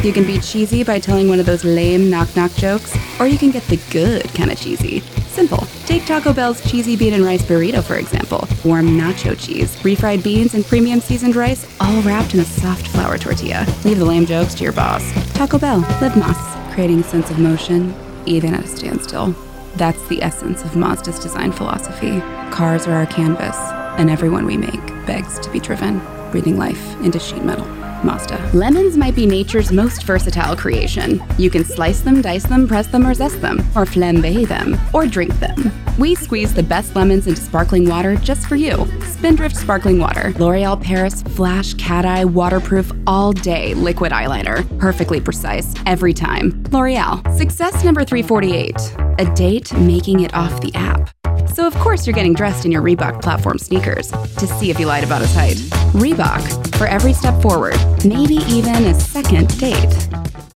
You can be cheesy by telling one of those lame knock-knock jokes, or you can get the good kind of cheesy. Simple. Take Taco Bell's cheesy bean and rice burrito, for example. Warm nacho cheese, refried beans, and premium seasoned rice, all wrapped in a soft flour tortilla. Leave the lame jokes to your boss. Taco Bell. Live Moss. Creating a sense of motion, even at a standstill. That's the essence of Mazda's design philosophy. Cars are our canvas, and everyone we make begs to be driven, breathing life into sheet metal. Mazda. Lemons might be nature's most versatile creation. You can slice them, dice them, press them, or zest them, or flambe them, or drink them. We squeeze the best lemons into sparkling water just for you. Spindrift Sparkling Water. L'Oreal Paris Flash Cat Eye Waterproof All Day Liquid Eyeliner. Perfectly precise every time. L'Oreal. Success number 348. A date making it off the app. So of course you're getting dressed in your Reebok platform sneakers to see if he lied about his height. Reebok, for every step forward, maybe even a second date.